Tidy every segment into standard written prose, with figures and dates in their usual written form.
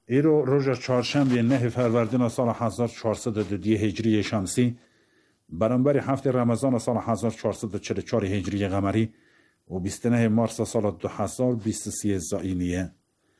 ایرو روز چهارشنبه 9 فروردین سال 1402 هجری شمسی برابر 7 رمضان سال 1444 هجری قمری و 29 مارس سال 2023 زائینیه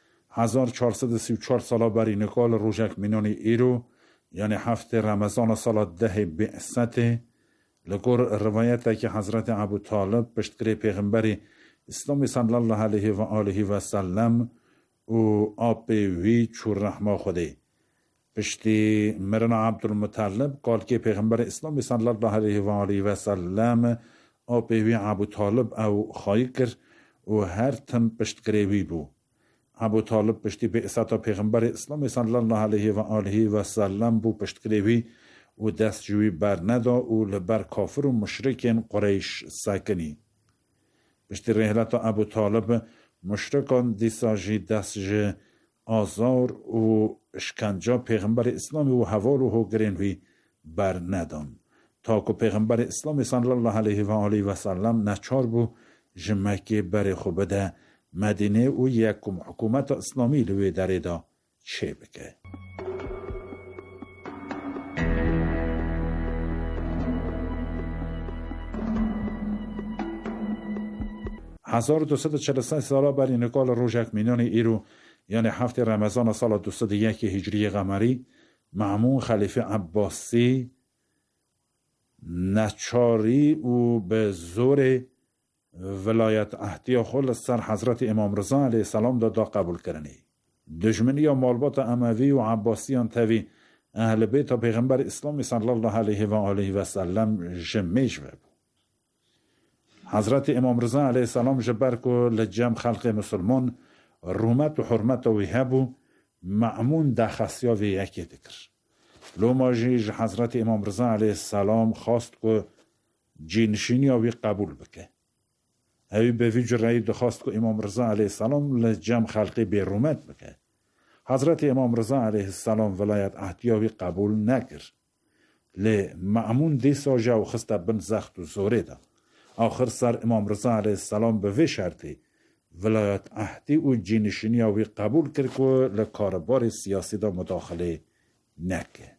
1434 سال بری نکال روزک مینانی ایرو یعنی 7 رمضان سال 10 بعثت لگور روایت که حضرت ابو طالب پشتگری پیغمبر اسلام صلی الله علیه و آله و سلم و آب وی چور رحمه خوده پشتی مرنا عبدالمطلب قال که پیغمبر اسلام صلی الله علیه و آله و سلم آب وی ابو طالب او خواهی کرد و هر تن پشتگری وی بو ابو طالب پشتی بعثت پیغمبر اسلام صلی الله علیه و آله و سلم بو پشتگری وی و دستجوی بر ندا و لبر کافر و مشرکین قریش ساکنی پشتی رحلت ابو طالب مشرکان دیساجی دستج آزار و اشکنجا پیغمبر اسلام و حوال و گرین وی بر ندان تا که پیغمبر اسلام صلی الله علیه و آله و سلم نچار بو جمعه بر خوبه مدینه و یکم حکومت اسلامی لوی دریدا چه بکه 1243 ساله بر نکال روزک مینان ایرو یعنی 7 رمضان سال 201 هجری قمری مأمون خلیفه عباسی نچاری و به زور ولایت عهدی خل سر حضرت امام رضا علیه السلام دا قبول کرنی دشمنی یا مالبات اموی و عباسیان تاوی اهل بیت پیغمبر اسلام صلی الله علیه و آله و سلم جمعش بود حضرت امام رضا علیه السلام جبر کو لجم خلق مسلمان رومت و حرمت و ویهبو معمون دا خاصیا وی یکی دکر لو ماجی حضرت امام رضا علیه السلام خواست کو جینشینی وی قبول بکه اوی به وی جرایی دخواست کو امام رضا علیه السلام لجم خلقی بی رومت بکه حضرت امام رضا علیه السلام ولایت احتیاوی قبول نکر لی معمون دی ساجا و خسته بن زخت و زوره دا آخر سر امام رضا علیه السلام به وی شرطی ولایت احتی و جینشینی وی قبول کرد که لکاربار سیاسی دا مداخله نکه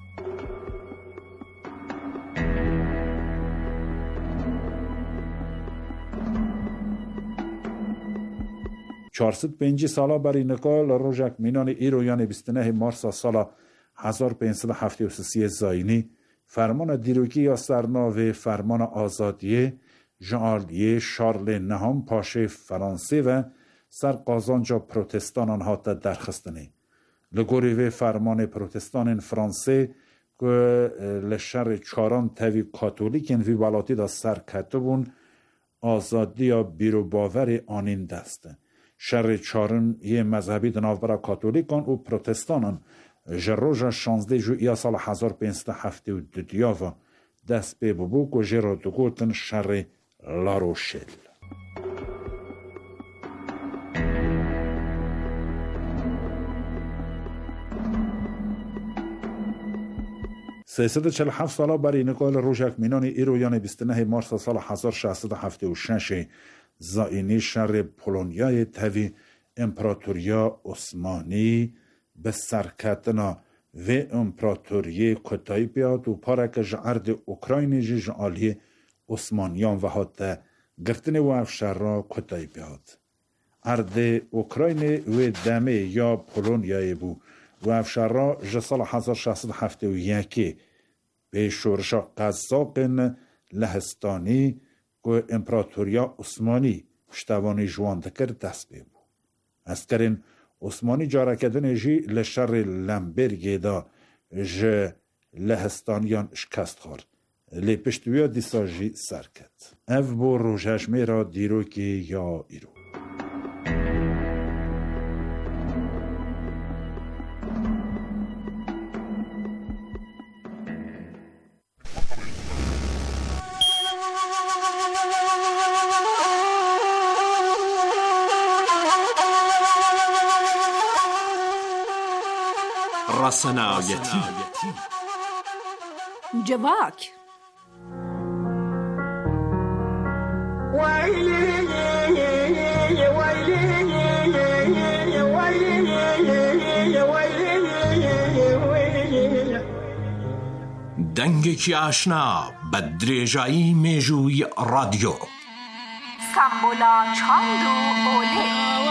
405 ساله بری نکال روزک مینان ایرو یعنی 29 مارس سال 1573 زاینی فرمان دیروکی یا سرناو فرمان آزادیه ژان شارل نهم پاشه فرانسه و سرقازانجا پروتستانان هات درخستنی لگوری و فرمان پروتستان فرانسه که لشر چاران تاوی کاتولیکن وی ولاتی دا سر کتبون آزادی یا بیرو باور آنین دسته شر چارن یه مذهبی دناوبرا کاتولیکان و پروتستانان جروجا 16 ژوئیه سال 1572 و دست به ببوک و جرا دگوتن شر لاروشل. سیصد 47 ساله بری نکال روزک مینان ایرو یعنی 29 مارس سال 1676 زائینی شر پولونیای تاوی امپراتوریا عثمانی به سرکتنا و امپراتوری کتایی بیاد و پارک جعرد اوکراینی جعالی عثمانیان و حتی گرتن و افشار را کتایی بیاد ارد اوکراین و دمه یا پولونیای بو و افشار را جسال 1671 به شورش قزاقن لهستانی که امپراتوریا عثمانی پشتوانی جوانده کرد دست بی بو اسکرین عثمانی جارکدن جی لشر لمبرگی دا جه لهستانیان شکست خورد لی پشتویا دیسا جی سرکت او بو روژهشمه را دیروکی یا ایرو رسنایتی جواک دنگێکی ئاشنا بە درێژایی مێژووی رادیۆ سامبولا چاند و ئۆلێ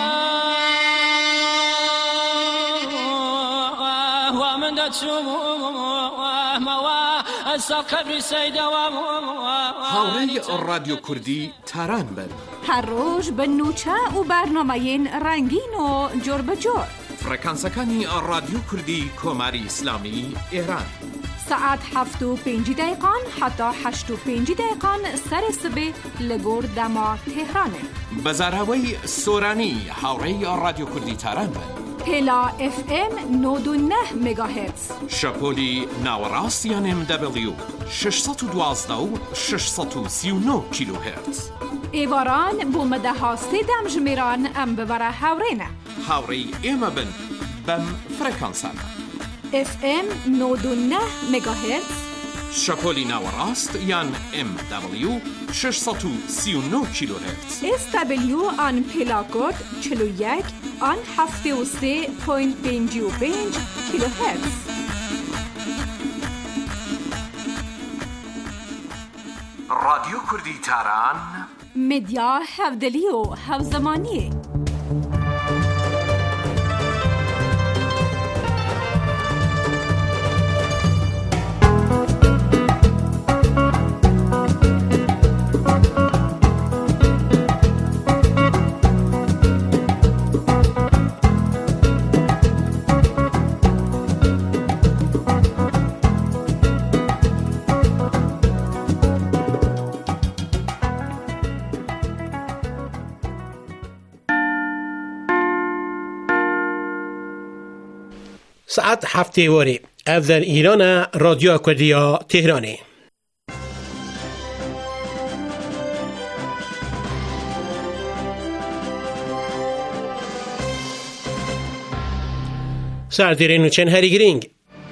هاوڕێی رادیۆ کوردی تاران بن هەر ڕۆژ بە نوچە و بەرنامەیەن ڕەنگین و جۆر بەجۆر فرەکانسەکانی رادیۆ کوردی کۆماری ئیسلامی ئێران ساعت 7:05 حتا 8:05 سەر سبێ لەگۆر دەما تێهرانێ بەزاراوەی سۆرانی هاوڕێی رادیۆ کوردی تاران بن پێلا FM 99 مگاهرتز شەپۆلی ناوەڕاستیان MW 612 و 639 کیلوهرتز ئێواران بۆ مەدەها سێدەم ژمێران ئەم ببەرە هاوڕێنە هاوڕێی ئێمە بن بەم فرەکانسانە FM 99 مگاهرتز شەپۆلی ناوەڕاست یان MW 639 کیلوهرتز SW آن پێلاکۆد 41 آن 73.55 کیلوهرتز رادیۆ کوردی تاران مدیا هەودەلی و هەوزەمانیە ساعت 7 وری اف در ایران رادیو کوردی تهرانی سردیرین و چند هری گرینگ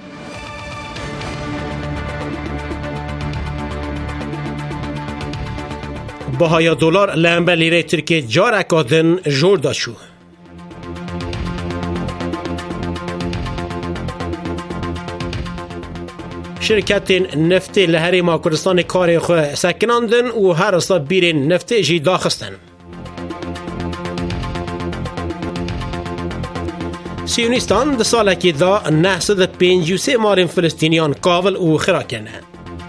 بهای دلار لنبر لیره ترکیه جار اکادن جور داشو شرکت نفت لهری ما کردستان کاری خو سکناندن و هر اصلا بیرین نفت جی داخستن سیونیستان ده ساله که دا 953 مارین فلسطینیان کاول و خراکنه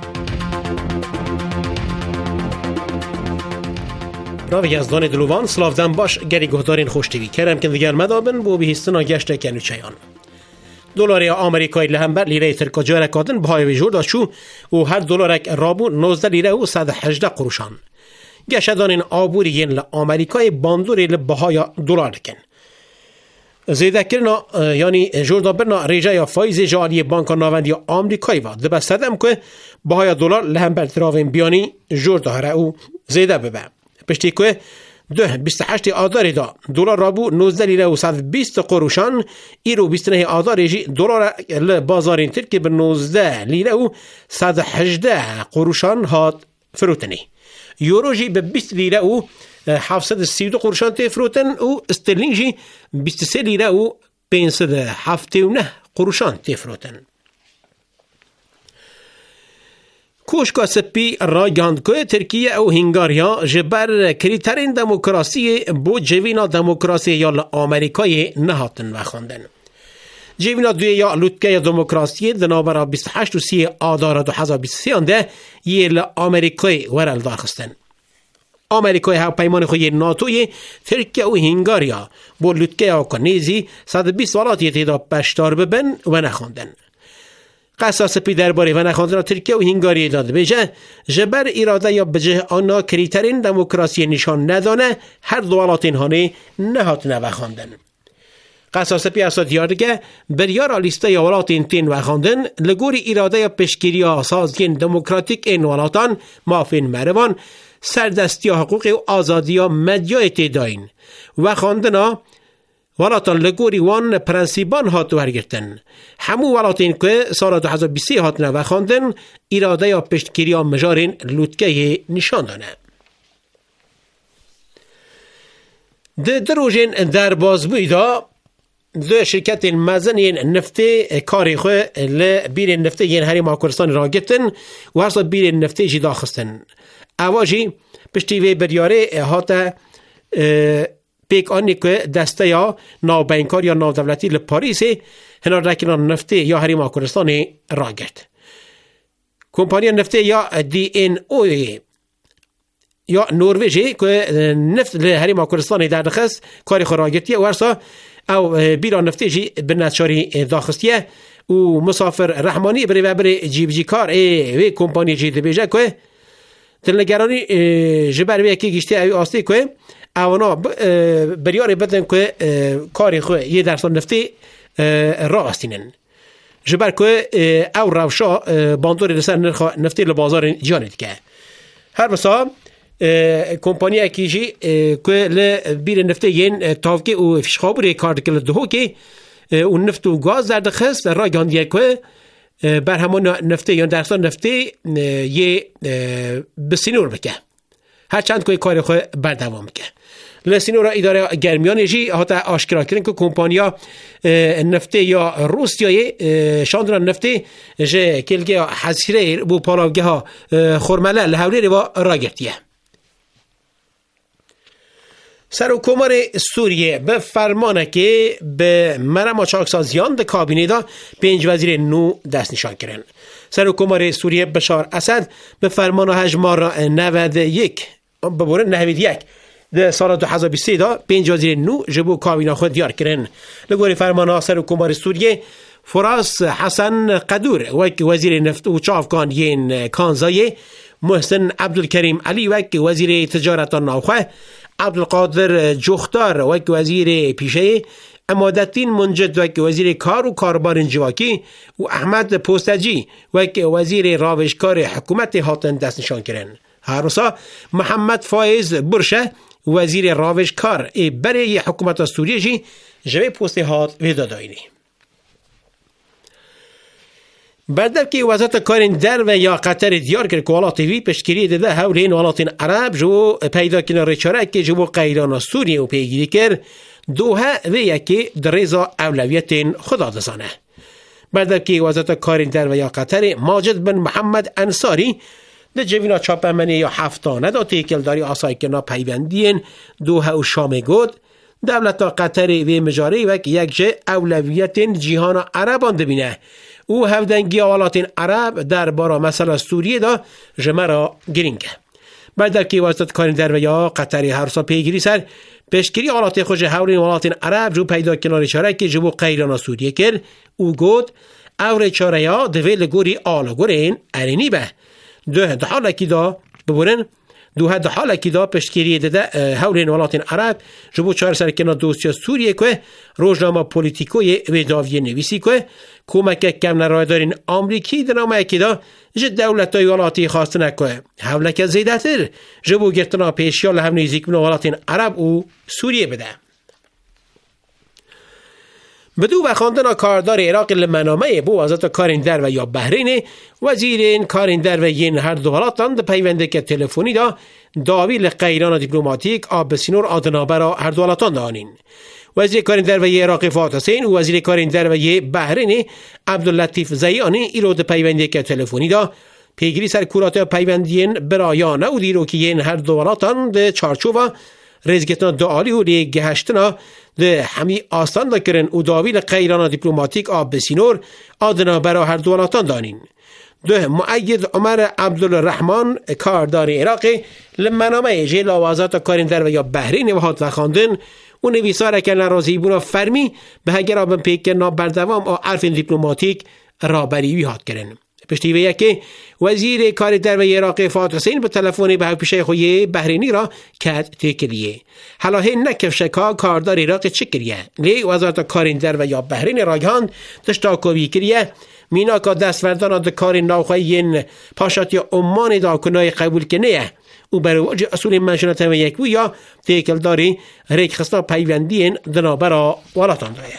راوی از دان دلوان سلاودن باش گری گهدارین خوشتوی کرم که دیگر مدابن بو بهستنا گشت کنوچیان دلار آمریکایی لهمبر لیره ترکا جاره کادن بهای ویجور داشو و هر دلارک رابو 19 لیره و 118 قروشان گشتان آبوری لآمریکای باندوری لبهای دلار کن زیده کرنا یعنی جوردا برنا ریجه یا فایز جاری بانک ناوندی آمریکایی و دبستدم که بهای دلار لهمبر تراوین بیانی جوردا هره و زیده ببه پشتی که 28 آذر دا دلار رابو 19 لیره و 120 قروشان ایرو 29 آذر جی دلار بازارین ترکی به 19 لیره و 118 قروشان هات فروتنی یورو جی به 20 لیره و 732 قروشان تی فروتن و استرلینگ جی 23 لیره و 579 قروشان تی فروتن کوشکا سپی را گاند که ترکیه او هنگاریا جبر کریترین دموکراسی بو جوینا دموکراسی یا آمریکای نهاتن وخاندن. جوینا دوی یا لوتکه دموکراسی دنابرا 28 و 30 آذر 2023 ده یه آمریکای ورل داخستن. آمریکای ها پیمان خوی ناتوی ترکیه او هنگاریا بو لوتکه او کنیزی 120 والاتی تیدا پشتار ببن و نخاندن. قصاص پی درباره و نخواندن ترکیه و هنگاری داد بجه جبر اراده یا بجه آنها کریترین دموکراسی نشان ندانه هر دوالاتین هانه نهات نوخاندن. قصاص پی اصاد یارگه بریار لیسته یا ولاتین تین وخاندن لگوری اراده یا پشگیری سازگین دموکراتیک این ولاتان مافین مروان سردستی حقوق و آزادی مدیای تیداین وخاندن ولاتان لگوری وان پرنسیبان هات ورگرتن همو ولاتین که سال 2023 هات نوخاندن اراده یا پشتگیری مجارین لوتکه نشان دانه ده دروژین در بازبوی دا دو شرکت مزن نفتی کاری خو لبیر نفتی ین هریما کردستان را گرتن و هرسا بیر نفتی جی داخستن. اواجی پشتی وی بریاره هاتا پیک آنی که دسته یا ناو بینکار یا ناو دولتی لپاریسی هنا رکنان نفتی یا هریما کردستان را گرت. کمپانی نفتی یا DNO یا نروژی که نفت لهریما کردستان در دخست کاری خراجتیه و هرسا او بیران نفتی جی بناتشاری داخستیه و مسافر رحمانی بری جی کار وی کمپانی جی دبیجه که تلنگرانی جبر وی که گشتی اوی آستی که اونا بریاری بدن که کاری خو یه درصد نفتی را استینن جبر که او روشا باندوری رسن نرخ نفتی لبازار جانید که هر بسا کمپانی اکیجی که لبیر نفتی ین تافکی و فشخابوری کارتکل دهو که اون نفت و گاز در دخست را گاندیه که بر همون نفتی یا درصد نفتی یه بسینور بکه هرچند که کاری خود بردوام بکه لسینور اداره گرمیانی جی حتی آشکرا کردن که کمپانیا نفتی یا روسیای شاندران نفتی جه کلگه حسیره بو پالاوگه ها خورمله لحولی رو را گرتیه. سرحکومت سوریه به فرمانه که به مرام چاکسازیان ده کابینه دا 5 وزیر نو دست نشان کردن. سرحکومت سوریه بشار اسد به فرمان هجمار 91 ده سال 2023 دا 5 وزیر نو جبو کابینه خود دیار کردن. لگوری فرمان سرحکومت سوریه فراس حسن قدور وزیر نفت و چافکان ین کانزای، محسن عبدالکریم علی وزیر تجارت نوخه، عبدالقادر جوختار وزیر پیشه، امادالدین منجد وزیر کار و کاربار انجواکی و احمد پوستجی وزیر راوشکار حکومت هاتن دست نشان کردن. هر روزا محمد فایز برشه وزیر راوشکار برای حکومت سوریه جی جوی پست هات وداداینی. بعد که وزارت کارین در و یا قطر دیار کرد که ولات وی پشتگیری داده هولین ولات عرب جو پیدا کنار چاره که جو قیران سوریه و پیگیری کرد دوها و یکی درزا اولویت خدا دزانه. بعد که وزارت کارین در و یا قطر ماجد بن محمد انصاری ده جوینا چاپمنی یا هفتانه دا تیکلداری آسای کنا پیوندین دوها و شام گود دولت قطر و مجاری و یک جه اولویت جهان عربان دبینه او هفدنگی آوالات عرب در بارا مسئله سوریه دا جمعه گرینگه. بعد که وزارت کارین در و یا قطری هر سا پیگیری سر پیشگیری آلات خوش حولین آلات عرب جو پیدا کنار چاره که جبو قیران سوریه کرد او گود اور چاره یا دویل گوری آلا گورین ارینی به دو حالا کی دا ببورن دو حالا کی دا پیشگیری داده حولین آلات عرب جبو چاره سر کنار دوستی سوریه که روزنامه پولیتیکوی وداوی نویسی که کمک کم نرایدارین آمریکی در نامه کی دا جد دولتای ولاتی خواست نکه حولک زیده تر جبو گرتنا پیشیال هم نیزیک من ولاتین عرب و سوریه بده. بدو بخاندن کاردار عراق لمنامه بو وزارت کارین در و یا بحرین وزیر کارین در و ین هر دو ولاتان ده پیونده که تلفنی دا داویل قیران دیپلماتیک آب سینور آدنابرا هر دو ولاتان دانین. وزیر کارین در و عراق فات حسین و وزیر کارین در و بحرین عبداللطیف زیانی ایرو ده پیونده که تلفنی دا پیگیری سر کورات پیوندین برایانه و دیروکیین هر دو ولاتان ده چارچوبا رزگتنا دعالی و گهشتنا ده همی آستان دا کرن و داویل قیران دیپلماتیک آب سینور آدنا برا هر دو ولاتان دانین. ده مؤید عمر عبدالرحمن کاردار عراقی لمنامه جیلا وزارت کارین در و یا بحرین و هات خواندن و نویساره که نرازی بونا فرمی به هگر آبن پیک نابردوام و عرف دیپلماتیک را بریوی هات کرن. پشتی ویه که وزیر کار در و عراق فات حسین به تلفن به پیشه خوی بحرینی را کد تکلیه. حالا هین نکفشکا کاردار عراق چکریه. لی وزارت کارین در و یا بحرین راگهان تشتاکوی کریه. مینا که دستوردان دا کار ناخوین پاشاتی عمان دا کنای قبول کنه او برای وجه اصول منشونت و یکوی یا تیکل داری ریک خسنا پیوندین دنابرا والاتان دایه.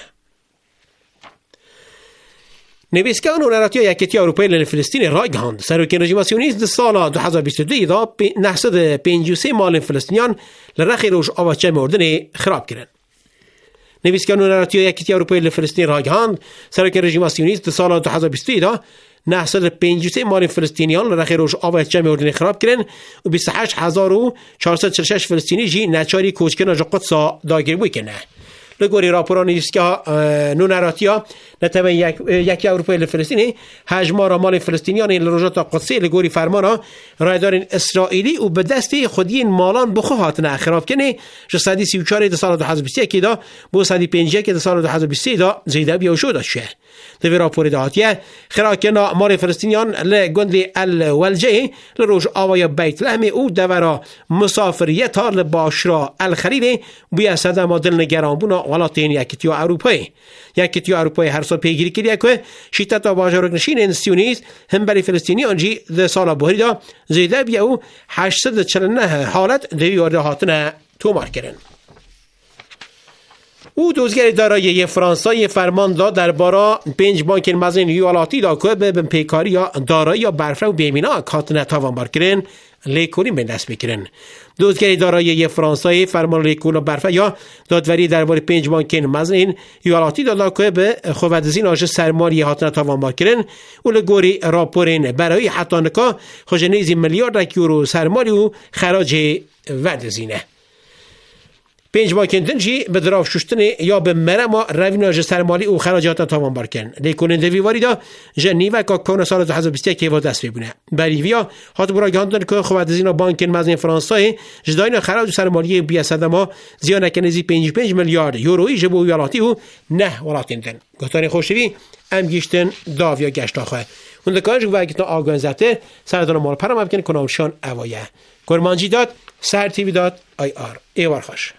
نویسکان و نراتی یکیتی اروپایی لفلسطین رای گهاند سروک رژیم سیونیست سال 2022 دا 953 مال فلسطینیان لرخی روش آوچه مردن خراب کردن. نویسکان نونراتی یکیتی اروپای لفلسطین راگهاند سرک رژیم سیونیست سال 2023 دا 953 مال فلسطینیان رخی روش آوایت جمع اردن خراب کرن و 28446 فلسطینی جی نچاری کوچکن جا قدس داگیر بوی کنه. لگوری راپوران نیسکا نونراتیا نتمه یکی اروپای لفلسطینی هجمار مال فلسطینیان لروجات قدسی لگوری فرمانا رایدارین اسرائیلی و به دستی خودی مالان بخواهاتن خراب کنه جو 134 ده سال 2021 دا بو 151 ده سال 2023 دا زیده بیوشو داشته. دوی راپور دهاتیه خراکنا مال فلسطینیان لگوندی الولجه لروج آوای بیت لحمه او دورا مسافریت ها لباشرا الخلیله بیا صدم دل نگران بونا ولاتین یکیتیو اروپای هر سال پیگیری کردیه که شیطت و باجرک نشین سیونیست هم برای فلسطینی آنجی ده سال بحری دا زیده بیا او 849 حالت دوی ورده هاتنه تومار کرن. او دوزگر دارایی فرانسای فرمان داد درباره 5 بانک مزین ایالاتی دا که به پیکاری یا دارایی یا برفره و بیمینا کاتنه تاوان بار کرن لیکونی به دست بکرن. دوزگر دارایی فرانسای فرمان لیکون و برفره یا دادوری درباره 5 بانک مزین ایالاتی دا که به خوادزین آج سرمالی هاتنه تاوان بار کرن و لگوری راپورین برای حتانکا خوشنیزی میلیارد یورو سرمالی و خراج وردزینه. 5 بانک دنجی به دراف ششتن یا به مرما رویناج سرمالی و خراجات تاوان بار کن. لیکن دویواری دا ژنیو کا کون سال 2021 و دست ببونه. بریویا هات برای گاندن که خوادزینا بانک مزین فرانسای جداین خراج سرمالی بیا صدما زیان کنزی 5 میلیارد یورویی جبو یالاتی و نه ولاتین دن. گفتار خوشوی ام گیشتن داویا گشتاخه. اون دکانج وقتی آگانزته سردان مال پرم ممکن کنامشان اوایه. کرمانجی داد سر تیوی داد آی آر ایوار خوش.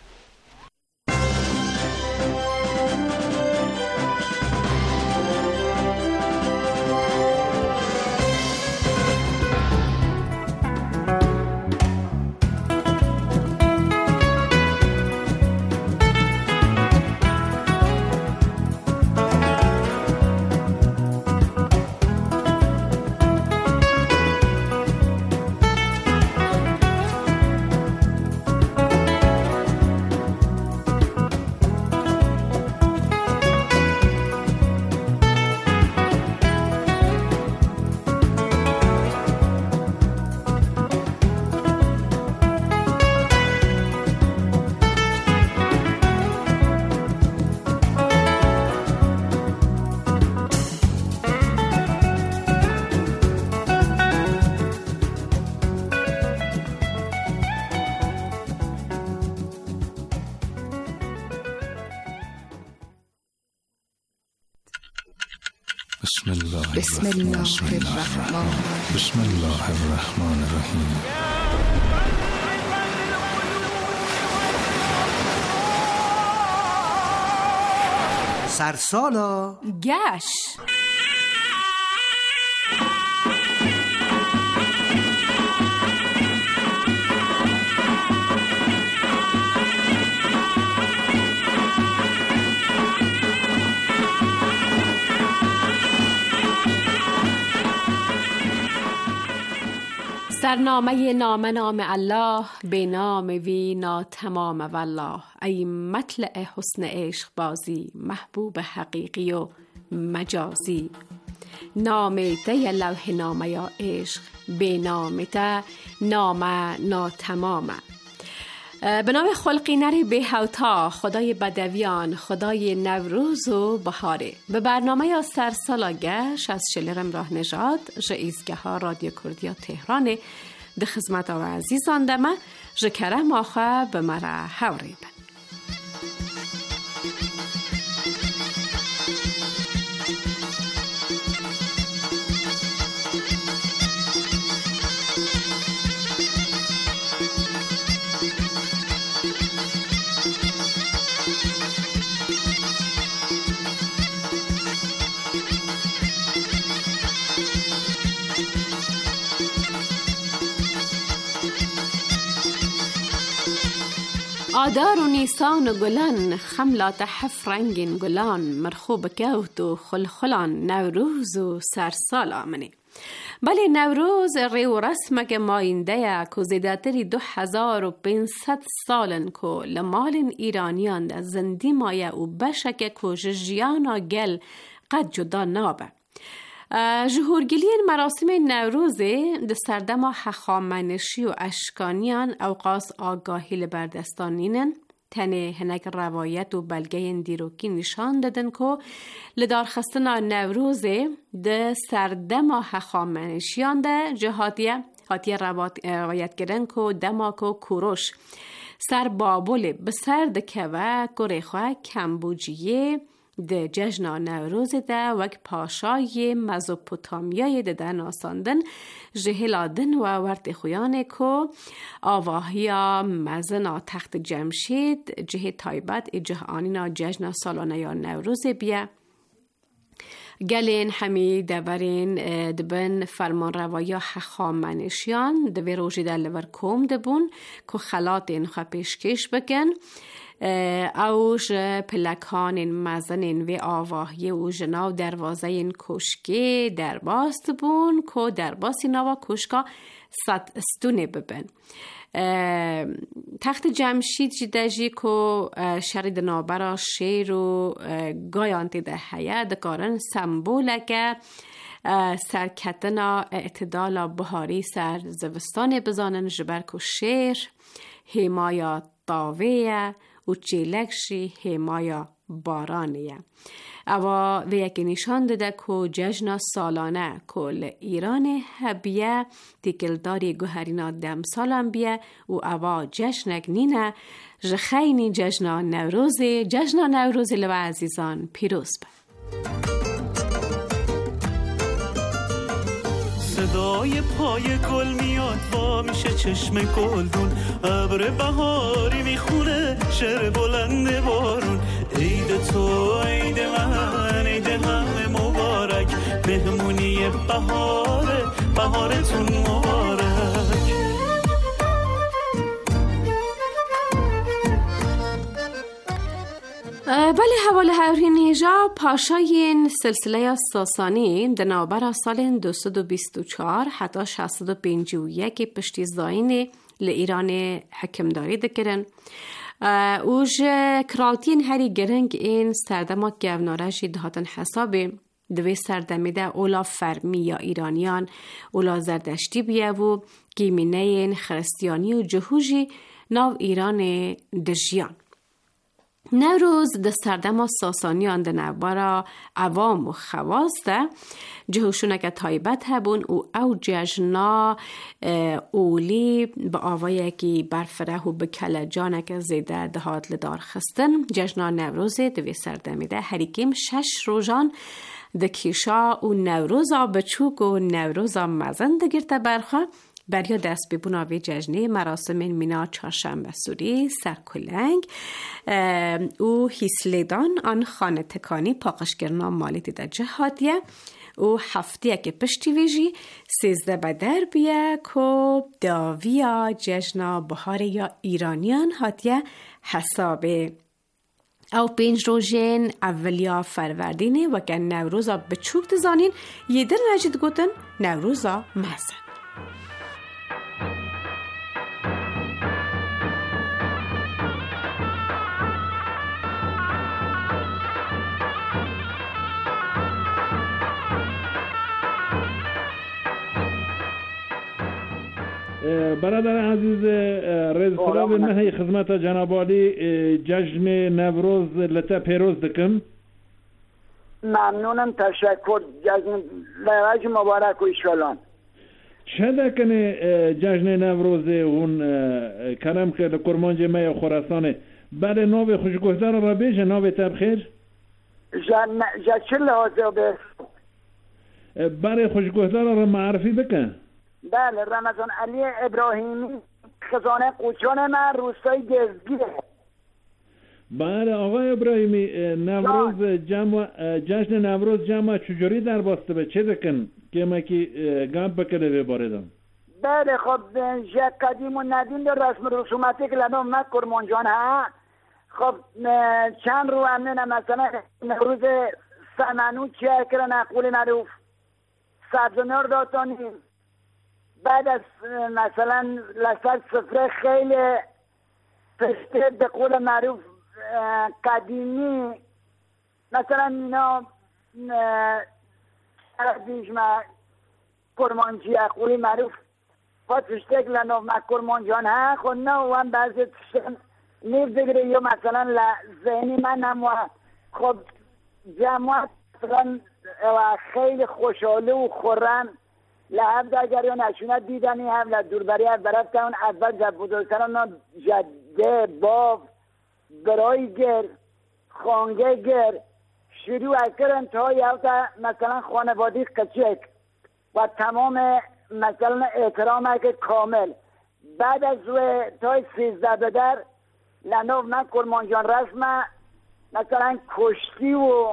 بسم الله الرحمن الرحیم. سرسالا گشت. سرنامه نام الله به نام وی ناتمام والله. ای مطلع حسن عشق بازی محبوب حقیقی و مجازی. نام ده لوح نامه یا عشق به نام ده نام ناتمامه. به نام خلقی نری به هوتا خدای بدویان خدای نوروز و بهاره. به برنامه یا سرسالا گشت از شلرم راه نژاد رئیسگه ها رادیو کردیا تهران ده خدمت و عزیزان دمه جکره ماخه به مرا حوری بن. آدار و نیسان و گلان خملات حف رنگین گلان مرخوب گوت و خلخلان نوروز و سرسال آمنی. بله نوروز ریو رسمه که ماینده که زیداتری 2500 سالن که لمالن ایرانیان در زندی مایه و بشک که جیانا گل قد جدا نابه. جهورگیلین مراسم نوروزه در سردما هخامنشی و اشکانیان اوقاس آگاهی لبردستانینن تنه هنک روایت و بلگه دیروکی نشان دادن که لدارخستنا نوروزه ده سردما هخامنشیان ده جهاتیه روایت کردن که دماکو کوروش سر بابل بسر ده که گریخواه کمبوجیه ده جشن نوروز ده وک پاشای مزوپوتامیای ده ناساندن جهلادن و ورد خویانه که آواهیا مزنا تخت جمشید جه تایبت جهانینا جشن سالانه یا نوروز بیه گلین همی دورین دبن فرمان روایا هخامنشیان دوی روژی در لور کوم دبون که خلات این خواه پیشکش بکن اوش پلکان مزنین و آواهی و جناو دروازه این کشکی در باست بون که در باسی نوا کشکا 100 استونه ببن. تخت جمشید جدجی که شرید نابرا شیر و گایانتی ده حیه دکارن سمبولک سرکتنا اعتدال بهاری سر زوستان بزانن جبرک و شیر همایا طاویه و چیلکشی همایا بارانیه. اوا و یکی نشان داده که جشن سالانه کل ایران هبیه تیکلداری گوهرینا دم سالان بیه و اوا جشنک نینه جخینی جشن نوروز لو عزیزان پیروز به. صدای پای گل میاد با میشه چشم گلدون ابر بهاری میخونه شعر بلند بارون عید تو عید من عید همه مبارک مهمونی بهارتون مبارک. بله حواله هورین هجا پاشای این سلسله ساسانی دنابر سال 224 حتی 651 پشتی زاین لإیران حکمداری دکرن. اوج کراتین هری گرنگ این سردما گونارشی دهاتن حسابه دوی سردمیده اولا فرمی یا ایرانیان اولا زردشتی بیه و گیمینه این خرستیانی و جهوجی ناو ایران دجیان. نوروز د سردما ساسانیان د نوبارا عوام و خواسته جهوشونه که تایبت هبون او جشنا اولی با آوایی که برفره و بکل جانه که زیده دهات لدار خستن جشنا نوروز دوی سردمیده هریکیم 6 روزان د کیشا و نوروزا بچوک و نوروزا مزن دگیرته برخواه بریا دست ببوناوی جشنی مراسم مینا چهارشنبه سوری سرکلنگ او هیسلیدان آن خانه تکانی پاقشگرنا مالی دیده جهاتیه او هفتیه که پشتی ویجی 13 بدر بیه که داویا جشنا بهار یا ایرانیان هاتیه حسابه او 5 روزین اولیا فروردینه و که نوروزا بچوک دزانین یه در نجید گوتن نوروزا مزن. برادر عزیز رزقلا به نهی خدمت جناب عالی جشن نوروز لطه پیروز دکم. ممنونم تشکر جشن لوج مبارک و ایشالان. چه دکنه جشن نوروز اون کرم که لکرمانج مای خراسانه بعد نو خوشگوهدار را بیجه نو تبخیر؟ چه لحاظه به؟ برای خوشگوهدار را معرفی بکن. بله رمضان علی ابراهیمی خزانه قوچان من روستای گزگیره. بله آقای ابراهیمی نوروز جشن نوروز جمع چجوری در باسته به چه دکن که ما که گام بکنه بباردم؟ بله خب جک قدیم و ندیم در رسم رسوماتی که لنو مد کرمانجان ها خب چند رو همینه مثلا نوروز سمنو چه کرن اقول نروف سبزنار داتانیم. بعد از مثلا لسر سفره خیلی پشته به قول معروف قدیمی مثلا اینا دیجمه کرمانجی قولی معروف پاتشتک لنو ما کرمانجان ها خود نه و هم بعضی تشتن نیف بگیره یا مثلا ذهنی من هم و خب جماعت خیلی خوشحاله و خورم لحظه اگر یا نشونت دیدنی هم لدوربری هم برفته اون اول در بزرگتران جده باب برای گر خانگه گر شروع کردن تا یوتا مثلا خانوادی قچک و تمام مثلا احترام که کامل بعد از تا 13 بدر لنو من کرمانجان رسمه مثلا کشتی و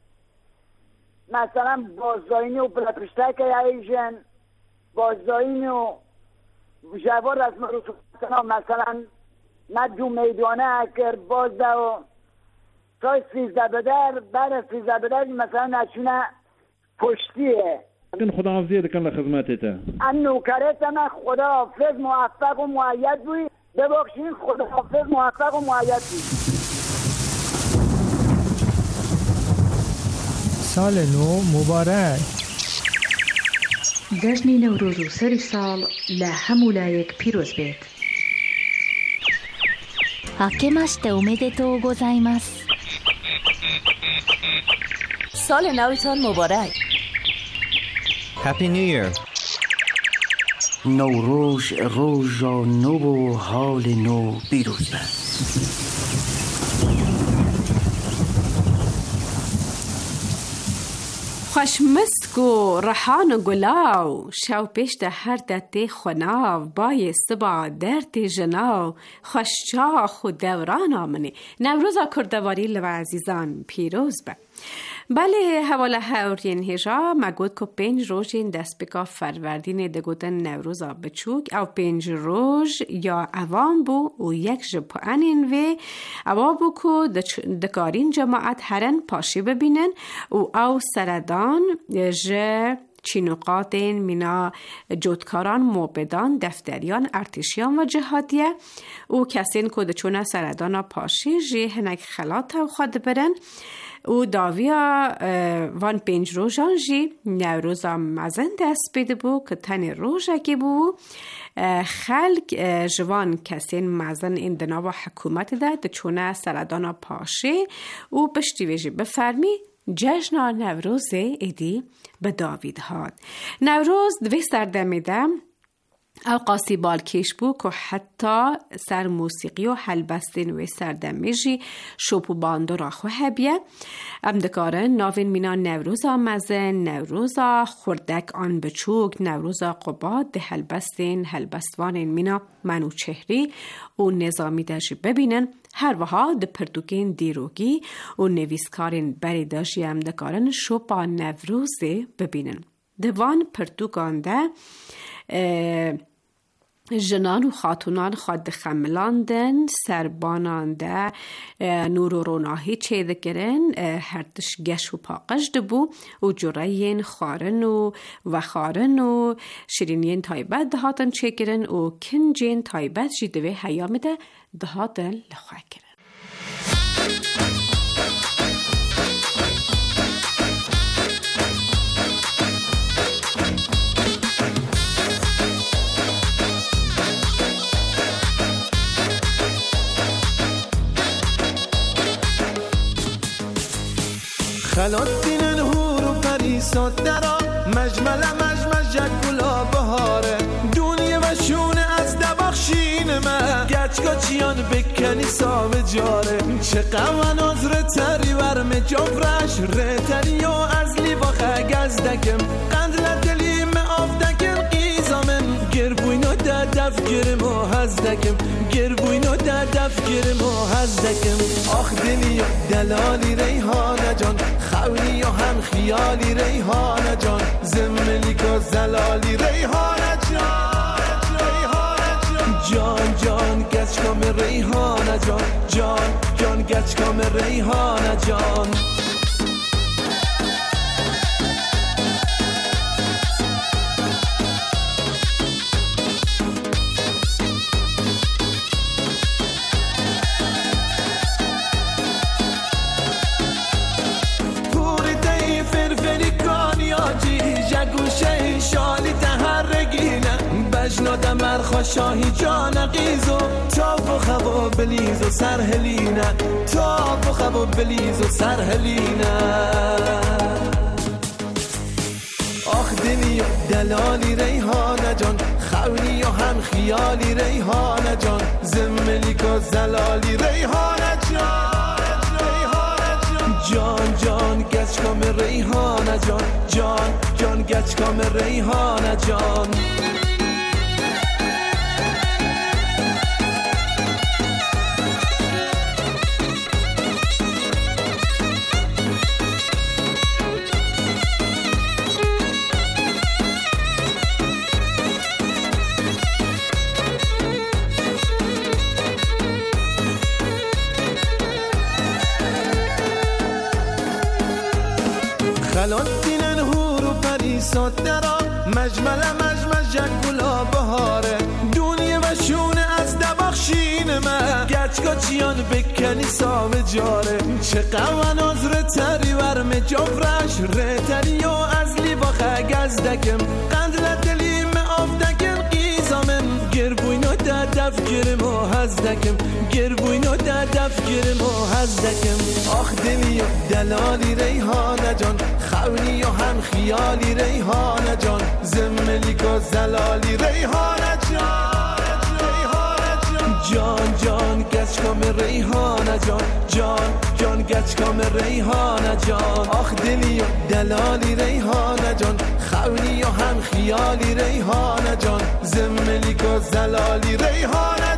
مثلا بازداینی و پلپشتک ایشن بازداینی و جوار رسم رسوم مثلا مدو میدانه اکر بازده و تا 13 بدر بعد از 13 بدر مثلا نچونه پشتیه خدا حافظی دکن لخدمتته ان نوکرت من خدا حافظ موفق و معید بوی ببخشین خدا حافظ موفق و معید بوی. سال نو مبارک. جشن نوروز و سری سال لهمو لایک پیروز بید. 明けましておめでとうございます。 سال نوتان مبارک. Happy New Year. نوروز روز نو و حال نو پیروز باد. خوشمسک و رحان و گلاو شو پیش ده هر دتی خناو بای سبا درتی جناو خوشچاخ و دوران آمنی نوروز کردواری لو عزیزان پیروز به. بله حواله هاورین هجا مگود که 5 روزین دست بکا فروردین دگودن نوروزا بچوک او 5 روز یا اوام بو و یک جپو انین وی او بو که دکارین جماعت هرن پاشی ببینن و او سردان جه چینوقاتین مینا جودکاران موبدان دفتریان ارتشیان و جهادیه و کسین که دچونه سردان پاشی جه هنک خلات و خود برن او داویا وان 5 روزان جی نوروزا مزن دست بیده بو که تن روزا کی بو خلق جوان کسین مزن این دناوا حکومت ده چونه سردانا پاشه او پشتی ویجی بفرمی جشن نوروز ایدی به داوید هاد. نوروز دوی سردمیده او قاسی بالکیش بو که حتی سر موسیقی و حلبستین و سردمیجی شوپو باندو را خو هبیه امدکارن ناوین مینا نوروزا مزن نوروزا خوردک آن بچوک نوروزا قباد ده حلبستین حلبستوانین مینا منو چهری و نظامی داشی ببینن هر وها ده پرتوکین دیروگی و نویسکارین بری داشی امدکارن شوپا نوروزه ببینن دوان پرتوکان ده جنان و خاتونان خود خملاندن سربانان ده نور و روناهی چه دکرن هرتش گش و پاقش دبو و جرین خارن و خارن و شیرینین تایبت دهاتن چه کرن و کنجین تایبت جیدوه حیام ده دهاتن لخواه کرن. خلات دینن هور و پریسات درا مجمل جگولا بهاره دنیا و شونه از دباخشین من گچگاچیان بکنی سام جاره چه قوان از رتری ورم جفرش رتری و از لیواخه گزدکم قندل دلیم آفدکم قیزامن گربوینو دف گرم و هزدکم گربوینو دف گرم و هزدکم آخ دلی و دلالی ریحانه جان خولی و هم خیالی ریحانه جان زملی که زلالی ریحانه جان جان گچکام ریحانه جان گچکام ریحانه جان شاهی جان قیزو تاب و خوا بلیز و سرهلینه تاب و خوا بلیز و سرهلینه آخ دلی دلالی ریحانه جان خونی و هم خیالی ریحانه جان زملیک و زلالی ریحانه جان جان گچ کام ریحانه جان جان جان گچ کام ریحانه جان خلال دینن هور و پریسات درا مجمل مجمج گلا بهاره دونی و شونه از دباخشین من گچگا چیان بکنی ساو جاره چه قوان از رتری ورم جفرش رتری و از لیباخه گزدکم قندل دلیم آفدکم قیزامن گربوینو دف گرم و هزدکم گربوینو دف گرم و هزدکم آخ دلی دلالی ریحانه جان خونی و هم خیالی ریحانه جان زملیک و زلالی ریحانه جان جان گچ کام ریحانه جان جان جان گچ کام ریحانه جان آخ دلی دلالی ریحانه جان خونی و هم خیالی ریحانه جان زملیک و زلالی ریحانه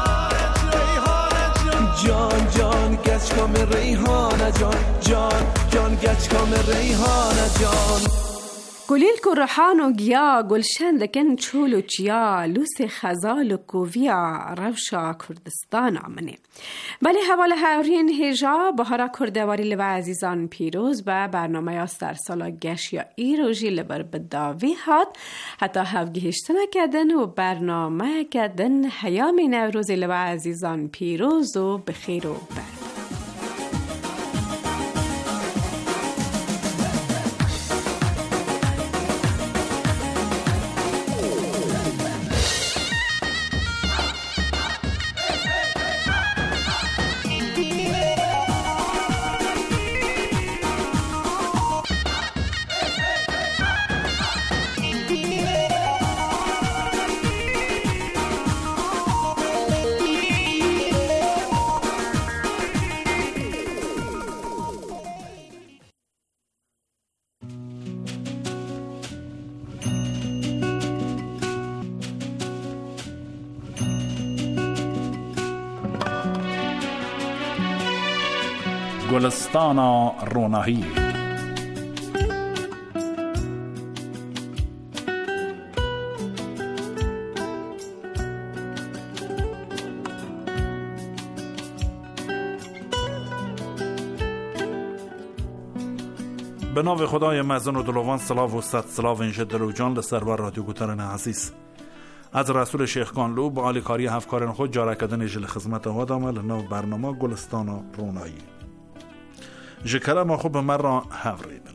جان جان گچ کام ریحانه جان جان جان گچ کام ریحانه جان گلیل کو رحان و گیا گلشن دکن چول و چیا لوس خزال و کوویا روشا کردستان آمنه بله حواله هاورین هجا بهارا کردواری لو عزیزان پیروز به برنامه سر سالا گش یا ایروژی لبر بداوی هات حتی هفگهشتن کدن و برنامه کدن حیام نوروزی لو عزیزان پیروز و بخیر و بر گلستان روناهی به نام خدای مزن و دلوان سلاو و صد سلاو انشه دلو جان لسرور رادیو گوترن عزیز از رسول شیخ کانلو با عالی کاری هفکارن خود جاره کدن جل خدمت آدم لنو برنامه گلستان روناهی جکره ما خوب من را هفریدن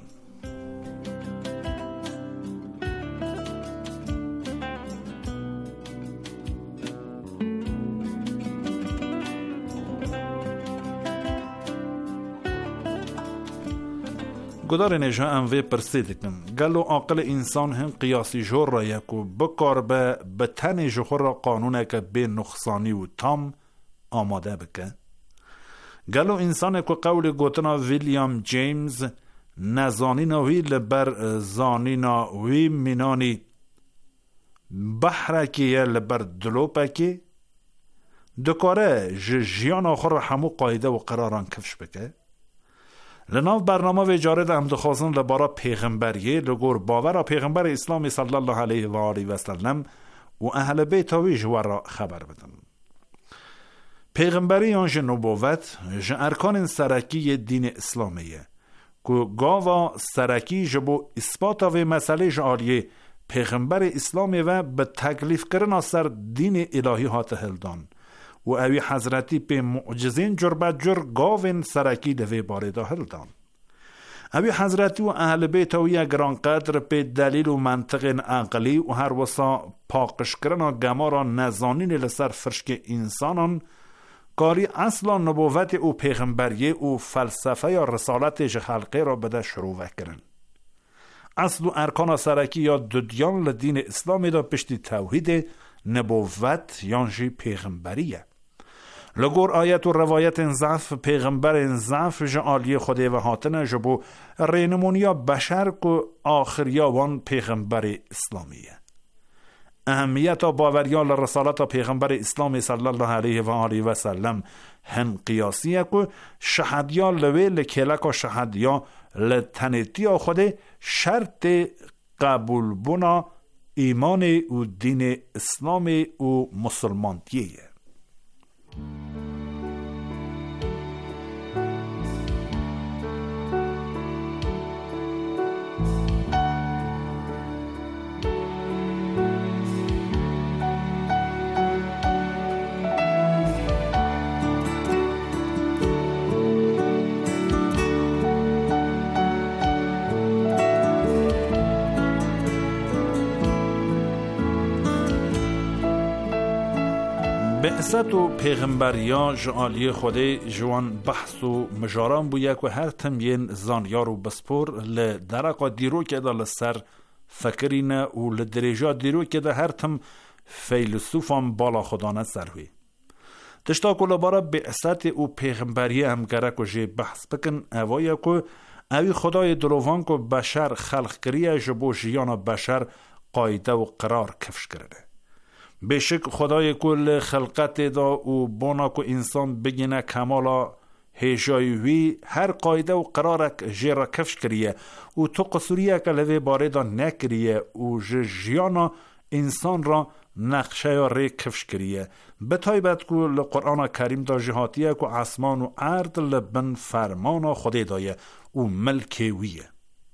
گدار نجا انوی پرسیدکم گلو عاقل انسان هم قیاسی جور را یکو بکار به تن جخور را قانونه که به نقصانی و تام آماده بکه گلو انسان که قول گوتنا ویلیام جیمز نزانیناوی لبر زانیناوی مینانی بحرکی لبر دلوپکی دکاره جیان آخر همو قایده و قراران کفش بکه لناو برنامه و اجاره ده امدخوازن لبارا پیغمبریه لگور باورا پیغمبر اسلامی صلی الله علیه و آله و سلم و اهل بیتاوی جوارا خبر بدم پیغمبری آنج نبوت جه ارکان سرکی دین اسلامیه که گاوا سرکی جبو اثبات و مسئله جاریه پیغمبر اسلامی و به تکلیف کرنا سر دین الهی هات هلدان و اوی حضرتی به معجزین جربت جر گاوین سرکی دوی باره دا هلدان اوی حضرت و اهل بیت و یک گرانقدر به دلیل و منطق عقلی و هر وسا پاقش کرنا گمارا نزانین لسر فرشک انسانان کاری اصلا نبوت و پیغمبری و فلسفه یا رسالت خلقی را بده شروع وکرن. اصل و ارکان سرکی یا دودیان لدین اسلامی دا پشتی توحید نبوت یانجی پیغمبریه. لگور آیت و روایت انزعف پیغمبر انزعف جعالی خوده و حاطنه جبو رینمونیا بشر کو آخریاوان پیغمبر اسلامیه. اهمیت و باوریان لرسالت پیغمبر اسلامی صلی الله علیه و آله و سلم هن قیاسیه که شهدیا لوی لکلک و شهدیا لتنیتیا خوده شرط قبول بنا ایمان و دین اسلامی و مسلمانتیه. بعثت و پیغمبریا جعالی خوده جوان بحث و مجاران بویه که هر تمین زانیار و بسپور لدرقا دیرو که دا لسر فکرینه و لدرجا دیرو که دا هر تم فیلسوفان بالا خدانه سروی. تشتا که لبارا بعثت و پیغمبری هم گره که جه بحث بکن اوایه که اوی خدای دروان که بشر خلق کریه جبو جیان بشر قایده و قرار کفش کرده. بشک خدای کل خلقت دا و بنا که انسان بگینه کمالا هیجایوی هر قایده و قرارک جیرا کفش کریه و تو قصوریه که لوی باره دا نکریه و جیانا انسان را نقشه یا ری کفش کریه بتایبت که لقرآن کریم دا جهاتیه که اسمان و ارد لبن فرمانا خودی دایه و ملکویه.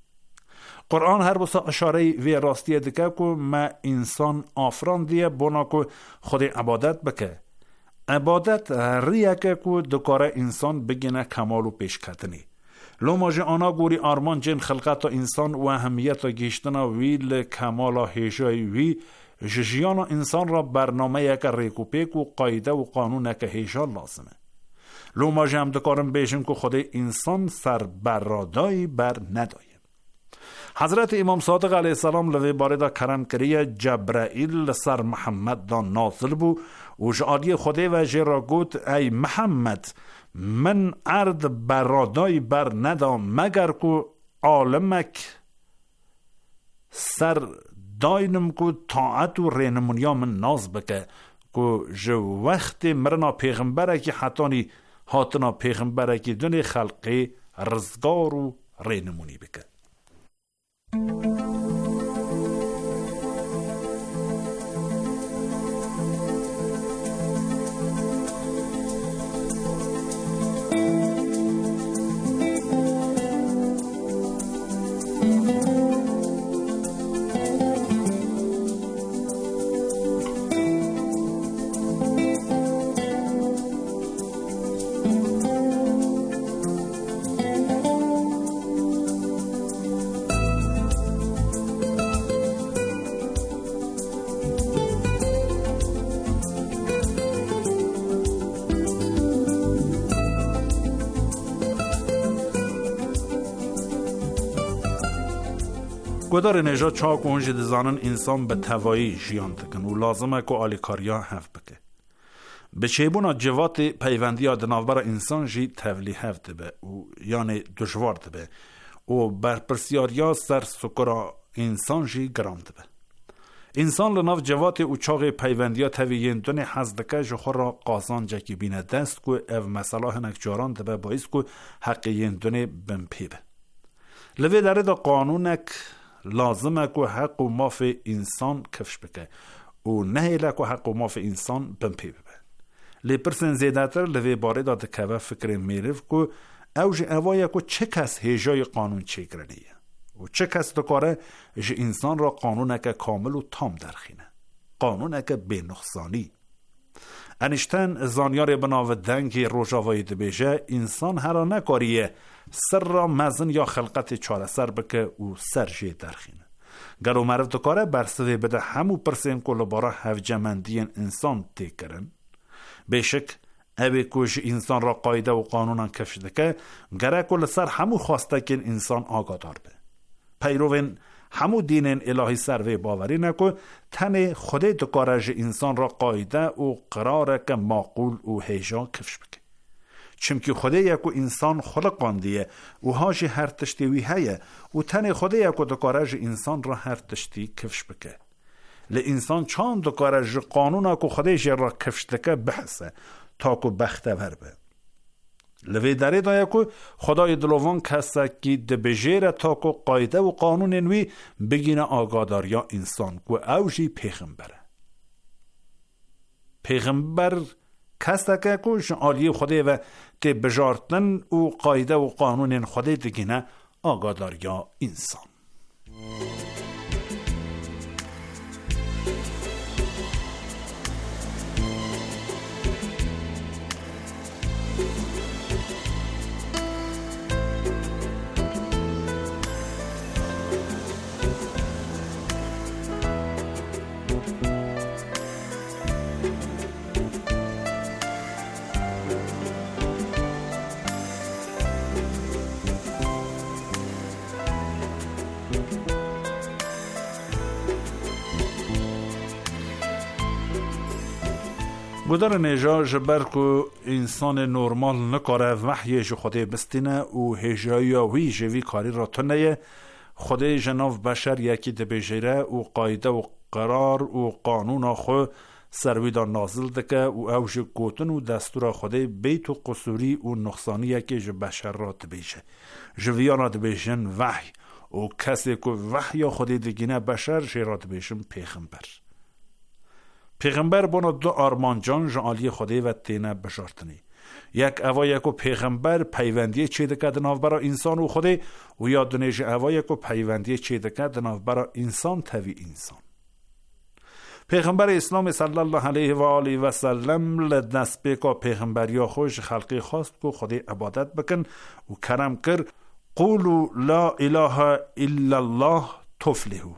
قرآن هر بسا اشاره وی راستیه دکه که ما انسان آفران دیه بنا که خود عبادت بکه. عبادت ریه که دکاره انسان بگینه کمال و پیش کتنی. لو ماجه آنا گوری آرمان جن خلقت انسان و اهمیت گیشتن ویل کمال هیجای وی جیان انسان را برنامه یک ریکوپیک و قایده و قانون یک هیجان لازمه. لو ماجه هم دکارم بیشن که خود انسان سر برادایی بر ندای. حضرت امام صادق علیه السلام لوی بارده کرم کریه جبرائیل سر محمد دا نازل بو و جعالی خوده و جرا گوت ای محمد من ارد برادای بر ندام مگر کو عالمک سر داینم کو طاعت و رینمونیا من ناز بکه کو جو وقت مرنا پیغمبره که حتانی حاتنا پیغمبره که دون خلقی رزگار و رینمونی بکه. گدار نجات چاک و اونجه دزانن انسان به توایی جیان تکن و لازمه که آلیکاریا هفت بکه. به چیبونا جوات پیوندی ها دنافبر انسان جی تولی هفت به و یعنی دشوار به و بر پرسیاریا سر سکرا انسان جی گراند به. انسان لناف جوات و چاق پیوندی ها تویین دون حزدکه جخور را قازان جکی بینه دست که او مسئله هنک جاران به باعث که حقیین دونه بمپی به. لوی داره دا قانونک لازمه که حق و ماف انسان کفش بکه و نهیله که حق و ماف انسان بمپی ببه. لیپرسن زیدتر لوی باره داده که فکر میرف که اوج اوایه که چه کس هیجای قانون چه کرنیه و چه کس دکاره جه انسان را قانونه که کامل و تام درخینه قانونه که بی نقصانی. انیشتن زانیار بناو دنگی روژاوایی دبیجه انسان هرا نکاریه سر را مزن یا خلقت چاره سر بکه و سر جه درخینه. گرو مرف دکاره برسده بده همو پرسین که لبارا هفجمندی انسان تی کرن. بیشک اوی کوش انسان را قایده و قانونا کفشده که گره کل سر همو خواسته که انسان آگادار به. پیروین همو دین الهی سروی باوری نکو تن خود دکارج انسان را قایده و قراره که معقول و هیجا کفش بکه. چمکی خود یکو انسان خلقان دیه و هاش هر تشتی وی هیه و تن خود یکو دکارج انسان را هر تشتی کفش بکه. لانسان چند دکارج قانونا که خودش را کفش دکه بحثه تا که بخته وربه. لوی داره دایه که خدای دلوان کسا که دبجیره تا که قایده و قانون نوی بگینه آگادار یا انسان که اوجی پیغمبره. پیغمبر کسا که آلیه خدای و تی بجارتن و قایده و قانون خدای دگینه آگادار یا انسان. گودر نیجا جبر که انسان نورمال نکاره وحیش خودی بستینه و هجایی وی جوی کاری را تنه خودی جناف بشر یکی دبیجیره و قایده و قرار و قانون خو سرویدان نازل دکه و اوج گوتن و دستور خودی بیت و قصوری و نقصانی یکی جو بشر را دبیجه جویان را دبیجن وحی و کسی که وحی خودی دگینه بشر جی را دبیجن پیغمبر. پیغمبر بنا دو آرمان جان جعالی خدای و تینه بشارتنی. یک اوای کو پیغمبر پیوندی چه دکه دناف برا انسان و خدای و یا دنیج اوای کو پیوندی چه دکه دناف برا انسان توی انسان. پیغمبر اسلام صلی الله علیه و آله و سلم لدنس بیکا پیغمبر یا خوش خلقی خواست کو خدای عبادت بکن و کرم کر قولوا لا اله الا الله تفلحوا.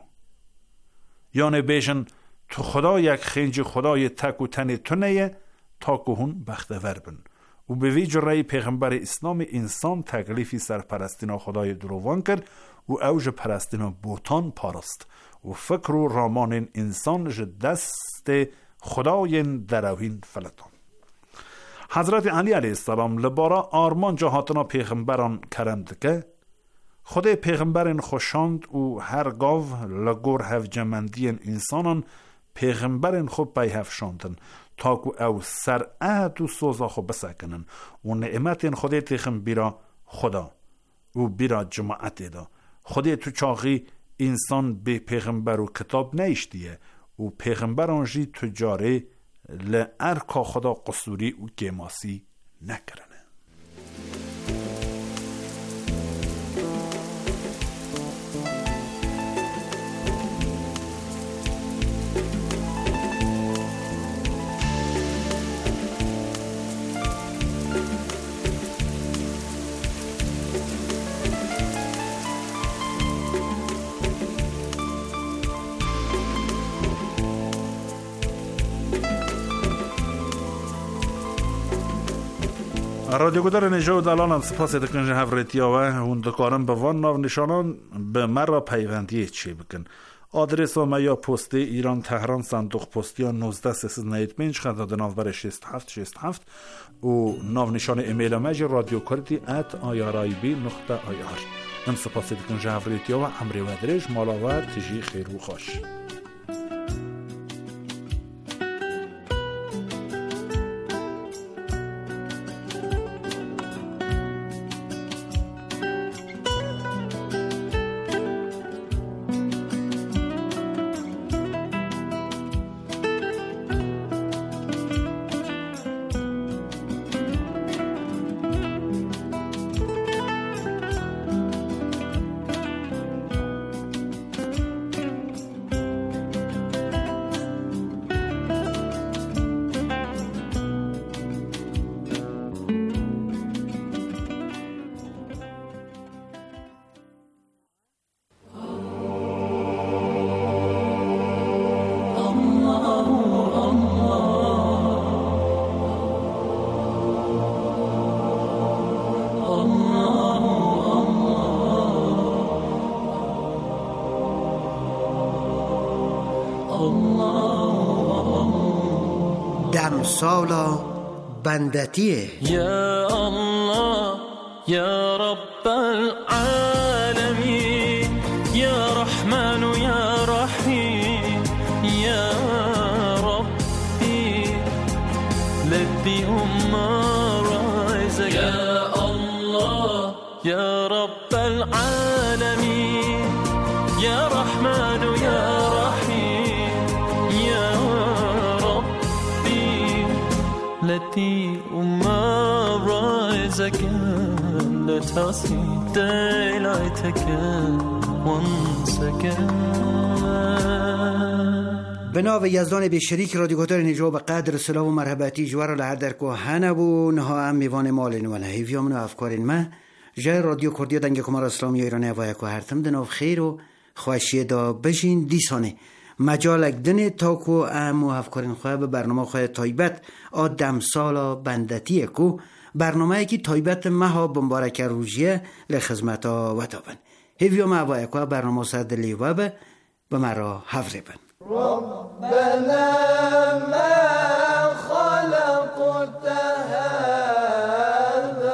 یعنی بیشن تو خدا یک خنج خدای تک و تن تنه تا که هون بختور بن و به وی جرعی پیغمبر اسلام انسان تکلیفی سرپرستینا خدای دروان کرد و اوج پرستینا بوتان پارست و فکر و رامان انسان دست خدای دروین فلتان. حضرت علی علیه السلام لبارا آرمان جهاتنا پیغمبران کرند که خدای پیغمبران خوشاند و هر گاو لگور هفجمندی انسانان پیغمبرین خوب پیهفشاندن تا که او سرعت و سوزا خوب بسکنن و نعمتین خودی تیخم بیرا خدا و بیرا جماعت دا. خودی تو چاقی انسان به پیغمبر و کتاب نیشتیه و پیغمبرانجی تجاره لعرکا خدا قصوری و گماسی نکرن. رادیو گودر نجود الان هم سپاس دکنج هفرتیا و اون دکارم به وان ناو نشانان به مرا پیوندی چی بکن. آدرس و یا پستی ایران تهران صندوق پستی 19 خداد ناوبر 6767 و ناو نشان ایمیل مج رادیو کردی @irib.ir. ام سپاس دکنج هفرتیا و امری و درش مالاور تجی خیر و خوش. دمسالا بندتیه. یا الله یا رب العالمین یا رحمن و یا رحیم یا ربی لبی رایزک یا الله یا رب العالمین یا رحمن و یا رحیم یا ربی لبی رایزک لتاسی دیلایتک once again. به نام یزدان به شریک رادیوگاتار نجوب قدر سلام و مرحبتی جوار لحر در که هنبو نها هم میوان مالین و نهیوی همون و افکارین ما جای رادیو کردی دنگ کمار اسلامی ایرانی هوای که هرتم دناف خیر و خوشی دا بشین دیسانه مجالک دنه تا که ام و افکارین خواه به برنامه خواه تایبت آدم سالا بندتیه که برنامه که تایبت مها بمبارک روژیه لخزمت ها و تابن هیوی هم هوای که برنامه سرد لیوه به مرا حفظه بن. ربنا ما خلقت هذا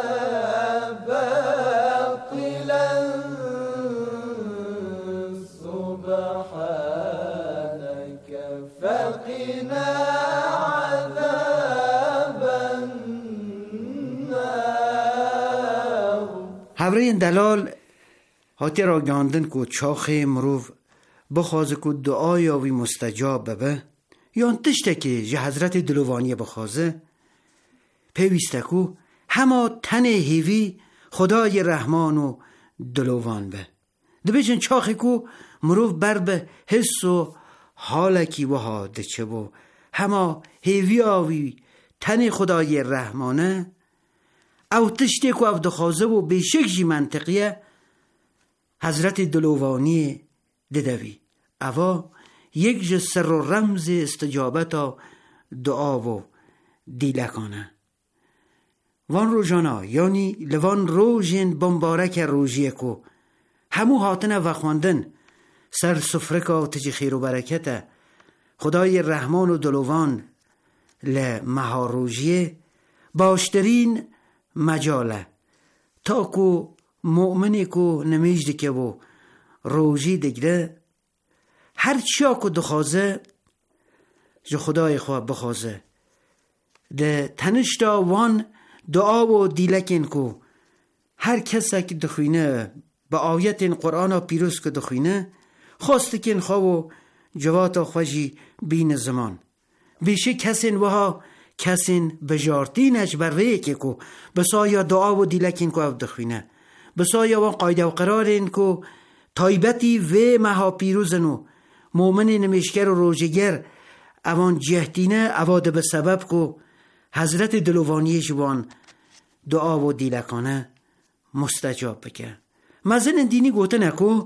باطلا سبحانك فقنا عذاب النار. حبرین دلال هاتی را گاندن که چاخ مروف بخوازه که دعای آوی مستجاب ببه یا انتشته که جه حضرت دلوانی بخوازه پیوسته که همه تن هیوی خدای رحمان و دلوان به دبیشن چاخی که مروف بر به حس و حالکی و حاده چه و همه هیوی آوی تن خدای رحمانه او تشته که او دخوازه و به شکل منطقیه حضرت دلوانی ددوی اوا یک جسر و رمز استجابت دعا و دیلکانه وان روزانا یعنی لوان روزین بمبارک روزیه کو همو هاتنه و خواندن سر سفرکا تجی خیر و برکته خدای رحمان و دلوان لمها روزیه باشترین مجاله تا کو مؤمنی کو نمیجده که و روزی دگره هر چیا که دخوازه جو خدای خواه بخوازه ده تنشتا وان دعا و دیلکن که هر کسی که دخوینه با آیت قرآن پیروز که دخوینه خواسته کن خواه و جوات خوشی بین زمان بیشه کسین وها کسین بجارتینش بر وی که بسایا دعا و دیلکن که دخوینه بسایا وان قایده و قرارین که تایبتی و مها پیروزنو مومن نمیشگر و روزگر اوان جهتینه اواده به سبب که حضرت دلوانی جوان دعا و دیلکانه مستجاب بکه مزن دینی گوته نکو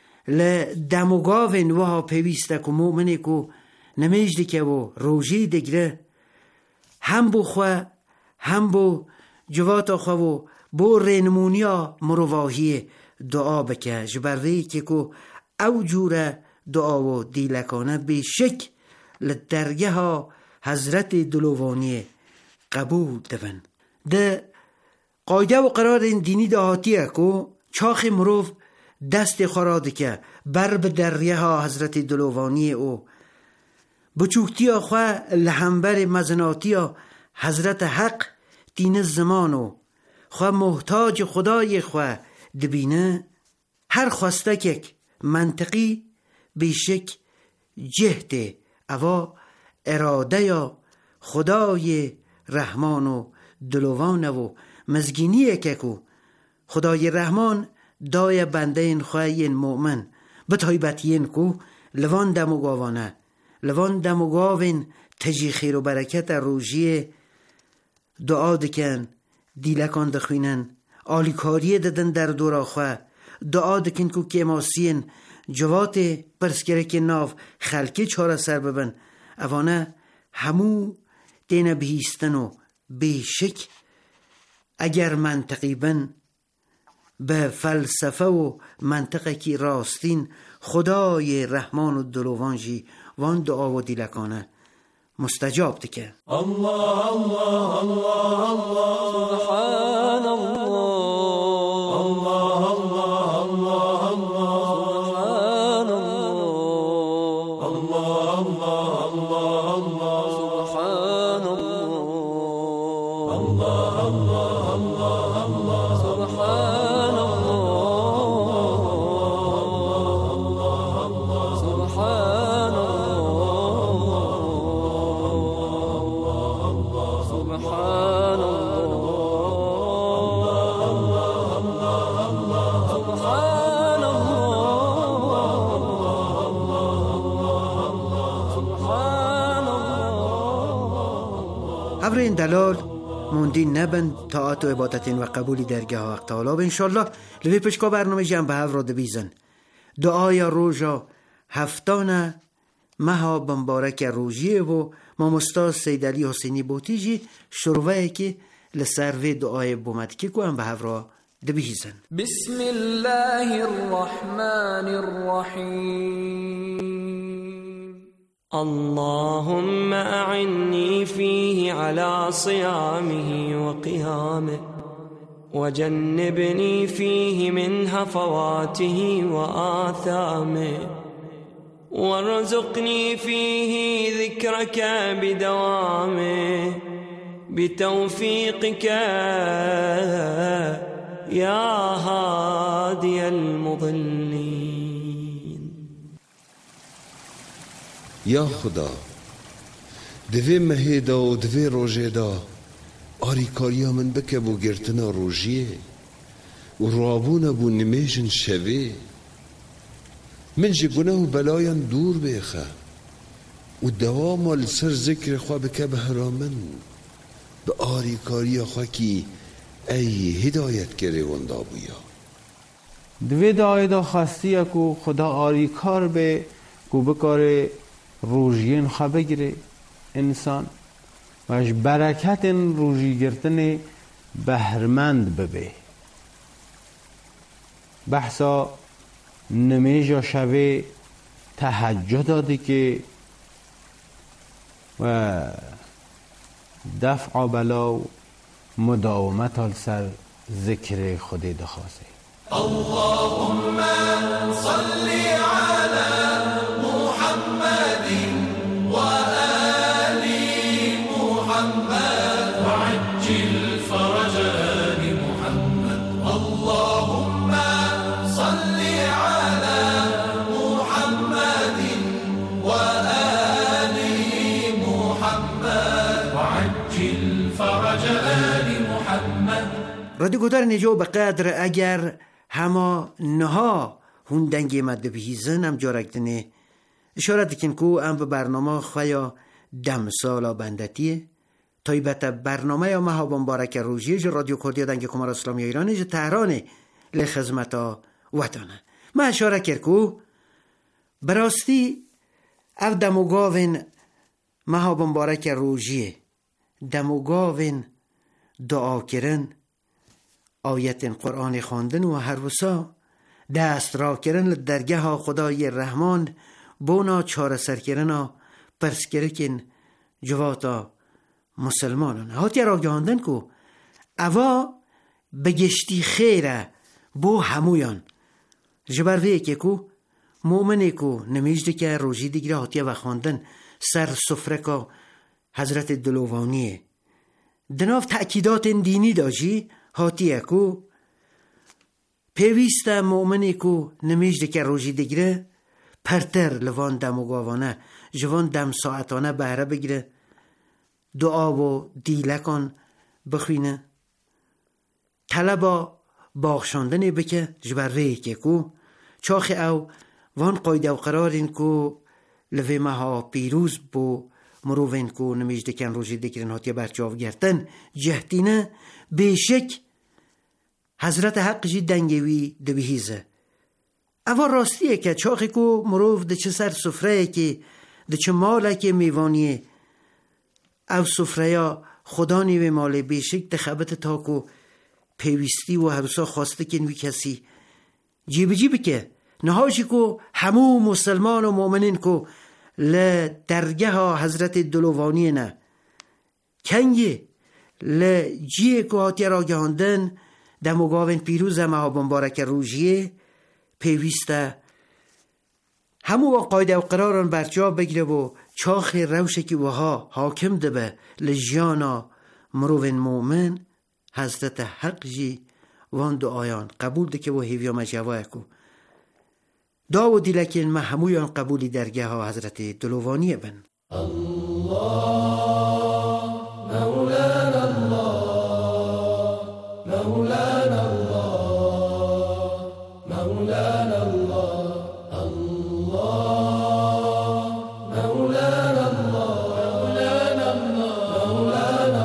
لدموگاون وها پیوسته که مومنی که نمیجده که و روزی دگره هم بو خواه هم بو جوات خواه و بو رنمونیا مرواهی دعا بکه جبروی که او جوره دعا و دیلکانه به شک لدرگه ها حضرت دلوانی قبول دون ده قایده و قرار این دینی دهاتیه که چاخ مروف دست خراده که بر به درگه ها حضرت دلوانی او بچوکتی ها خواه لحنبر مزناتی ها حضرت حق دین زمانو خواه محتاج خدای خواه دبینه هر خواسته که منطقی بیشک جهت اوا اراده یا خدای رحمان و دلوان و مزگینیه که خدای رحمان دای بنده این خواهین مؤمن بطایبتین که لوان دموگاوانه لوان دموگاوین تجی خیر و برکت روژی دعا دکن دیلکان دخوینن آلیکاری دادن در دورا خواه دعا دکن که کماسین جوات پرسکره که ناف خلکی چاره سر ببن اوانه همو دین بهیستن و بیشک اگر منطقی بن به فلسفه و منطقه کی راستین خدای رحمان و دلوانجی وان دعا و دیلکانه مستجاب دکه. الله الله الله الله سبحان الله الله الله الله الله سبحان الله الله الله الله سبحان الله الله الله الله سبحان الله سبحان عبر این دلال موندین نبن طاعت و عبادتین و قبولی درگاه وقت تعالی. به انشالله لوی پشکا برنامه جمع به هفت را دبیزن دعای روژا هفتانه مها بمبارک روژیه و ما مستاز سید علی حسینی بوتیجی شروعه که لسروی دعای بومدکی که هم به هفت را دبیزن. بسم الله الرحمن الرحیم. اللهم أعني فيه على صيامه وقيامه وجنبني فيه من هفواته وآثامه وارزقني فيه ذكرك بدوامه بتوفيقك يا هادي المضلين. یا خدا دوی مهیدا و دوی روژیدا آریکاریا من بکه بو گرتنا روژیه و رابون بو نمیجن شوه من جی گناه و بلایان دور بیخه و دوام السر ذکر خواه بکه به هرامن به آریکاریا خواه کی ای هدایت کره وندا بویا. دوی دعای دا خواستی که خدا آریکار به کو بکاره روژین خواه بگیره انسان وش برکت این روژی گرتن بهرمند ببه. بحثا نمیجا شوه تهجد دادی که و دفع بلا و مداومت ال سر ذکر خودی دخواسته. اللهم صل على محمد وآل محمد وعجل فرج آل محمد. اللهم صل على محمد وآل محمد وعجل فرج آل محمد. رادیو گودار نجو به قدر اگر هما نها هوندنگی مده بهیزن هم جارکتنه اشاره دکن که هم به برنامه خوایا دم سالا بندتیه تایبت برنامه یا مها مبارک روژیه جو رادیو کردی دنگ کمار اسلامی ایرانی جو تهرانه لخدمتا وطنه. ما اشاره کرد که براستی او دموگاوین مها مبارک روژیه دموگاوین دعا کرن آیت قرآن خواندن و هر وسا دست را کرن درگاه خدای رحمان بونا چاره سر کرن پرس کرکن جواتا مسلمانان هاتی را گاندن کو اوا بگشتی خیره بو همویان جبروی که کو مومنی کو نمیجده که روژی دیگره هاتی و خواندن سر سفره که حضرت دلوانیه دناف تأکیدات دینی داجی هاتیه کو پیویست مومنی کو نمیجده که روژی دیگره پرتر لوان دم و گاوانه جوان دم ساعتانه بهره بگیره دعا و دیلکان بخوینه طلبا باخشاندنی بکه جبر ریه که کو چاخ او وان قایده و قرارین کو لوی مها پیروز بو مروین کو نمیجده کن روژی دیگرن هاتی برچاو گرتن جهتینه بیشک حضرت حق جی دنگوی دبیهیزه اول راستیه که چاخی کو مروف ده چه سر سفره که ده چه ماله که میوانیه او سفره یا خدا نیوی ماله بیشک ده خبت تا کو پیوستی و هرسا خواسته کنوی کسی جیب که نهاشی کو همو مسلمان و مومنین کو ل درگه ها حضرت دلوانی نه کنگی ل جیه که هاتی را گهاندن دموگاون پیروز مهاب مبارک روژیه پیوسته همو با قاعده و قراران برجا بگیره و چاخ روشکی وها حاکم دبه لجیانا مروون مومن حضرت حق جی وان دعایان قبول دکه و هیویا مجواه کو داودی لکن ما همویان قبولی درگه ها حضرت دلوانی بن. الله مولانا الله مولانا الله مولانا الله الله مولانا الله مولانا الله مولانا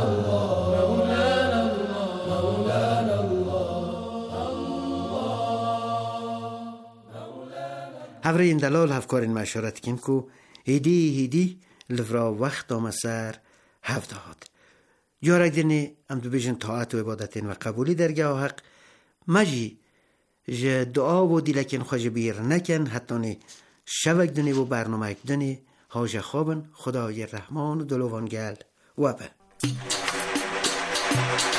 الله. هفره این دلال هفکارین معشارت کن کو هیدی لورا وقت آمسر هفدهات جارک دینی هم دو بیشن طاعت و عبادتین و قبولی درگاه حق مجی جه دعا و دیلکن خوش بیر نکن حتی شوک دنی و برنامه دنی حاج خوابن خدای رحمان و دلوان گل و به